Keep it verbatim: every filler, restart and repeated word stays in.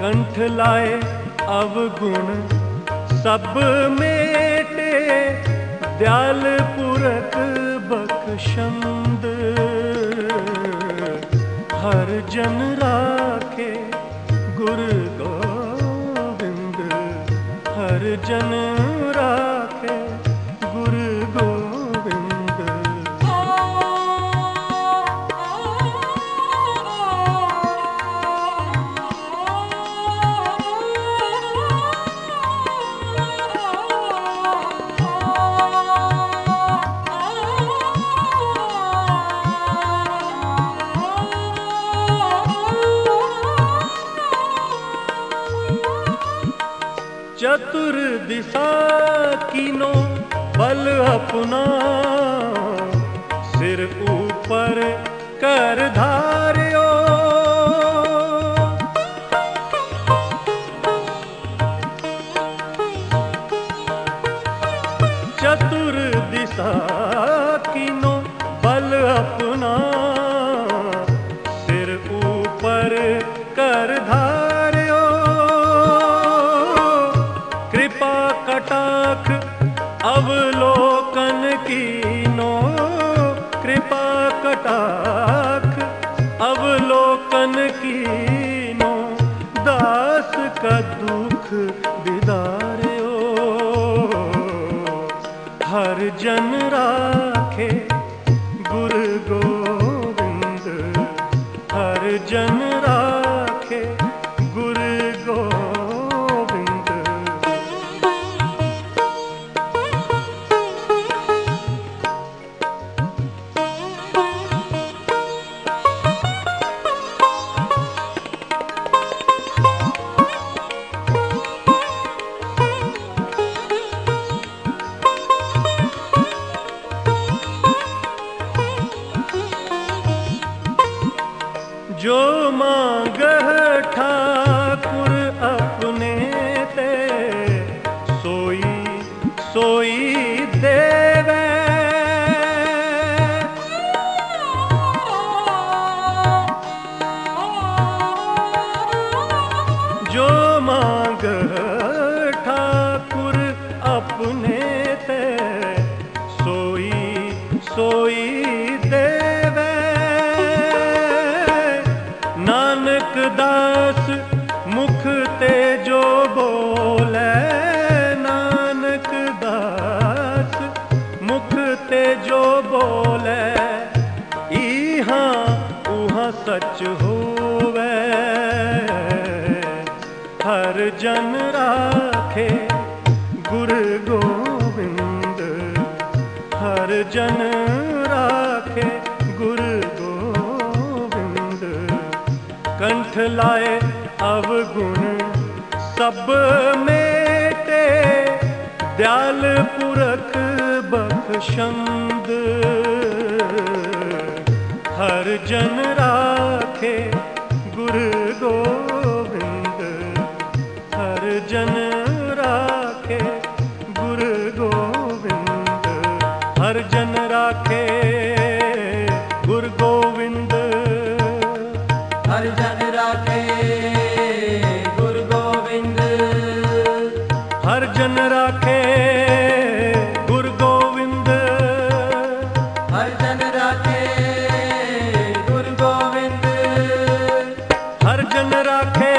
कंठ लाए अवगुण सब मेटे, दयाल पुरख बख्शंद हर जन राखे गुरु गोविंद, हर जन राखे गुरु गोविंद। चतुर दिशा कीनो बल अपना, सिर ऊपर कर धार्यो। चतुर दिशा कीनो बल अपना, सिर ऊपर कर धार्यो। कृपा कटाक्ष अवलोकन कीनो, कृपा कटाक्ष अवलोकन कीनो, दास का दुख बिदार्यो। हर जन राखे गुरु गोविंद, हर जन राखे गुरु गोविंद। जो मांगह ठाकुर अपने ते, सोई सोई देवे। जो मांगह ठाकुर अपने ते, सोई सोई देवे। नानक दास मुख ते जो बोले, नानक दास मुख ते जो बोले, इहाँ उहाँ सच होवे। हर जन राखे गुरु गोविंद, हर जन राखे गुरु गोविंद। कंठ लाए अवगुण सब मेटे, दयाल पुरख बख्शंद हर जन राखे गुरु गोविंद, हर जन राखे गुरु गोविंद, हर जन राखे गुरु गोविंद, हर जन राखे गुरु गोविंद, हर जन राखे गुरु गोविंद, हर जन राखे गुरु गोविंद, हर जन राखे